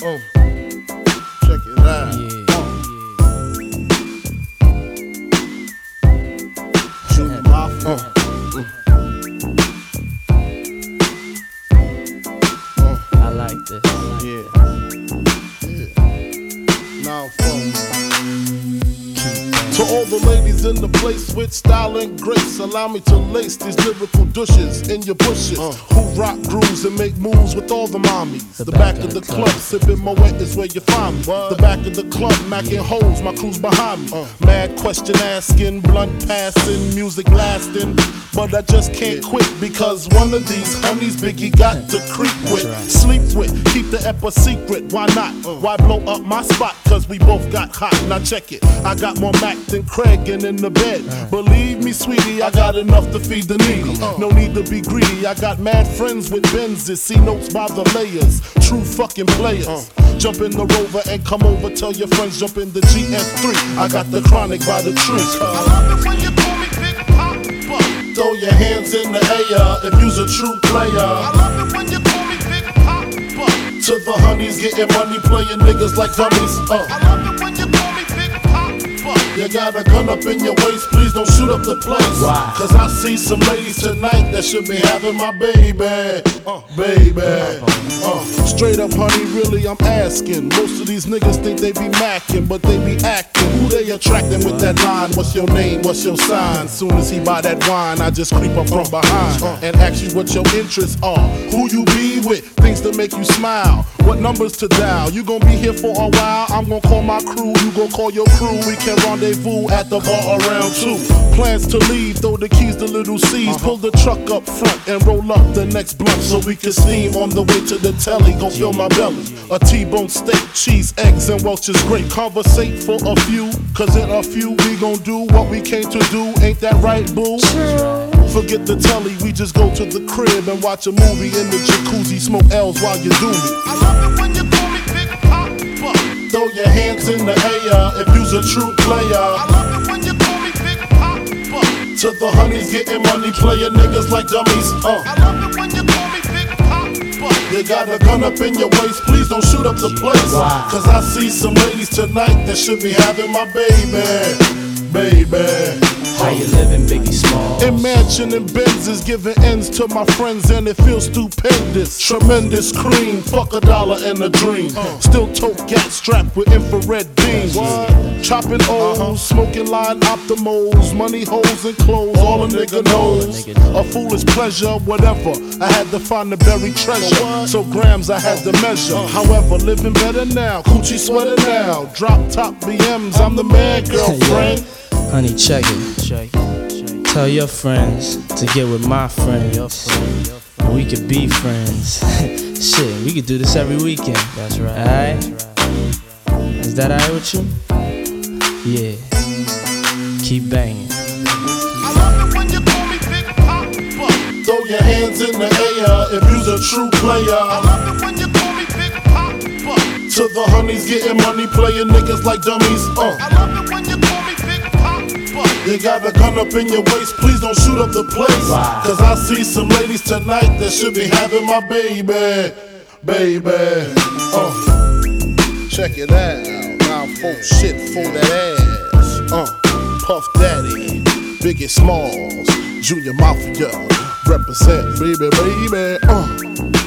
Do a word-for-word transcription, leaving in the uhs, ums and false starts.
Uh, check it out. Yeah. Junior Mafia. Uh, uh, I like this. yeah. Yeah. Now phone. To all the ladies in the place with style and grace, allow me to lace these lyrical douches in your bushes. Uh. Who rock grooves and make moves with all the mommies. The, the back, back of the, the club, club sipping Moet is where you find me. What? The back of the club, macking yeah. holes, my crew's behind me. Uh. Mad question asking, blunt passing, music lasting. But I just can't yeah. quit because one of these honeys Biggie got to creep with, right. sleep with, keep the ep a secret. Why not? Uh. Why blow up my spot? Cause we both got hot. Now check it. I got more Mac than Craig and in the bed. Uh. Believe me, sweetie, I got enough to feed the needy. Uh. No need to be greedy. I got mad friends with Benzes, see notes by the layers. True fucking players. Uh. Jump in the Rover and come over. Tell your friends jump in the G S three. I got the chronic by the tree. Uh. I love it when you call me Big Papa. Throw your hands in the air if you's a true player. I love it when you call me Big Papa. To the honeys getting money, playing niggas like dummies. Uh. I love it when you call me Big Papa. You got a gun up in your waist, please don't shoot up the place. Wow. Cause I see some ladies tonight that should be having my baby. Uh, baby. Uh, straight up, honey, really, I'm asking. Most of these niggas think they be macking, but they be acting. Who they attracting with that line? What's your name? What's your sign? Soon as he buy that wine, I just creep up from behind and ask you what your interests are. Who you be with? Things to make you smile. What numbers to dial? You gon' be here for a while. I'm gon' call my crew. You gon' call your crew. We can rendezvous at the bar around two. Plans to leave, throw the keys to little C's. Uh-huh. Pull the truck up front and roll up the next blunt so we can steam on the way to the telly. Gon' fill my belly. A T-bone steak, cheese, eggs, and Welch's grape. Conversate for a few, cause in a few we gon' do what we came to do. Ain't that right, boo? Forget the telly, we just go to the crib and watch a movie in the jacuzzi. Smoke L's while you do me. I love it when you call me Big Papa. Throw your hands in the air if you's a true player. I love it when you call me Big Papa. To the honeys getting money, playing niggas like dummies. Uh. I love it when you call me Big Papa. You got a gun up in your waist, please don't shoot up the place. Wow. Cause I see some ladies tonight that should be having my baby. Baby. How you living, Biggie Smalls? Imagine and Benzes giving ends to my friends and it feels stupendous. Tremendous cream, fuck a dollar and a dream. Uh. Still tote gat strapped with infrared beams. What? Chopping O's, uh-huh. smoking line optimals, money holes and clothes, all a nigga knows. A foolish pleasure, whatever. I had to find the buried treasure, so grams I had to measure. Uh. However, living better now, coochie sweater now. Drop top B Ms, I'm the man, girlfriend. Honey, check it. check it. Tell your friends to get with my friends. And we could be friends. Shit, we could do this every weekend. That's right. Alright? Right. Is that alright with you? Yeah. Keep banging. I love it when you call me Big Papa. Throw your hands in the air if you's a true player. I love it when you call me Big Papa. To the honeys getting money, playing niggas like dummies. Uh. I love it when you call me Big Papa. You got a gun up in your waist, please don't shoot up the place. Wow. Cause I see some ladies tonight that should be having my baby. Baby. Uh. Check it out. Now folk shit for that ass. Uh. Puff Daddy, Biggie Smalls, Junior Mafia. Represent, baby, baby. Uh.